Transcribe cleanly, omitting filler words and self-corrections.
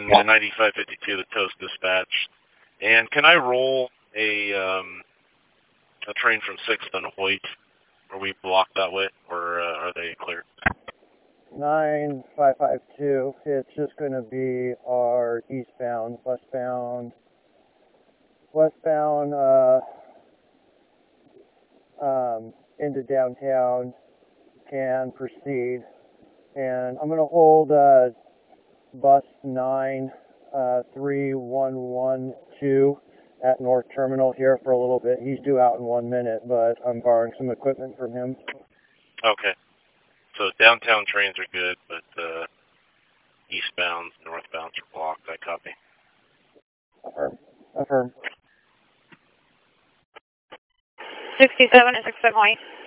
on 9552, the Toast Dispatch. And can I roll a train from 6th and Hoyt? Are we blocked that way, or are they clear? 9552, it's just going to be our eastbound, westbound, into downtown can proceed. And I'm going to hold bus 93112 at North Terminal here for a little bit. He's due out in 1 minute, but I'm borrowing some equipment from him. Okay. So downtown trains are good, but eastbounds, northbounds are blocked. I copy. Affirm. 67 at 67 Hoyt.